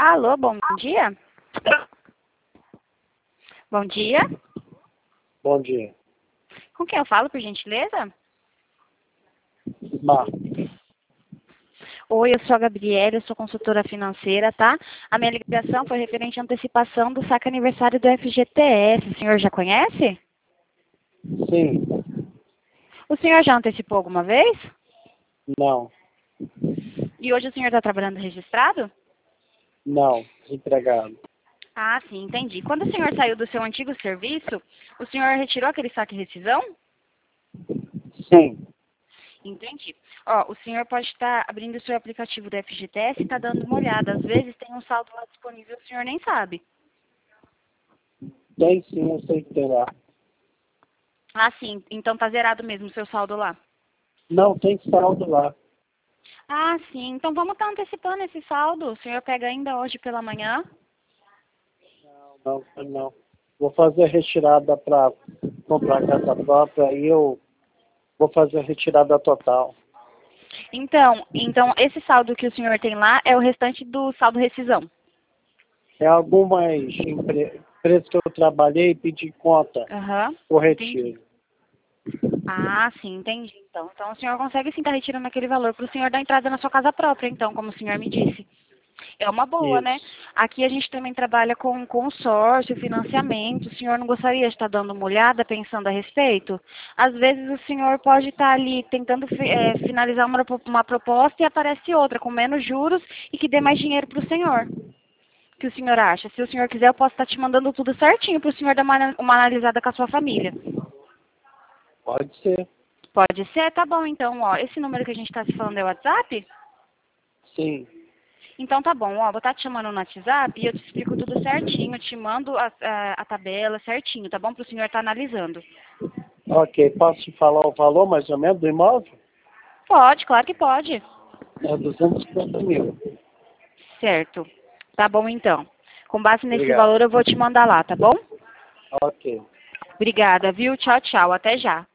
Alô, bom dia? Bom dia? Bom dia. Com quem eu falo, por gentileza? Marcos. Oi, eu sou a Gabriela, eu sou consultora financeira, tá? A minha ligação foi referente à antecipação do saque aniversário do FGTS. O senhor já conhece? Sim. O senhor já antecipou alguma vez? Não. E hoje o senhor está trabalhando registrado? Não. Desempregado. Ah, sim, entendi. Quando o senhor saiu do seu antigo serviço, o senhor retirou aquele saque rescisão? Sim. Entendi. Ó, o senhor pode estar abrindo o seu aplicativo do FGTS e está dando uma olhada. Às vezes tem um saldo lá disponível, o senhor nem sabe. Tem sim, eu sei que tem lá. Ah, sim. Então tá zerado mesmo o seu saldo lá. Não, tem saldo lá. Ah, sim. Então vamos estar antecipando esse saldo. O senhor pega ainda hoje pela manhã? Não. Vou fazer a retirada para comprar casa própria e eu vou fazer a retirada total. Então esse saldo que o senhor tem lá é o restante do saldo rescisão. É algumas empresas que eu trabalhei e pedi conta Aham. por Entendi. retiro. Ah, sim, entendi. Então o senhor consegue sim estar retirando aquele valor para o senhor dar entrada na sua casa própria, então, como o senhor me disse. É uma boa, né? Isso. Aqui a gente também trabalha com consórcio, financiamento. O senhor não gostaria de estar dando uma olhada, pensando a respeito? Às vezes o senhor pode estar ali tentando finalizar uma proposta e aparece outra, com menos juros e que dê mais dinheiro para o senhor. O que o senhor acha? Se o senhor quiser, eu posso estar te mandando tudo certinho para o senhor dar uma analisada com a sua família. Pode ser. Pode ser? Tá bom, então, ó. Esse número que a gente está se falando é o WhatsApp? Sim. Então tá bom, ó, vou estar te chamando no WhatsApp e eu te explico tudo certinho, te mando a tabela certinho, tá bom? Para o senhor estar analisando. Ok. Posso te falar o valor mais ou menos do imóvel? Pode, claro que pode. É 250 mil. Certo. Tá bom então. Com base nesse Obrigado. valor eu vou te mandar lá, tá bom? Ok. Obrigada, viu? Tchau, tchau. Até já.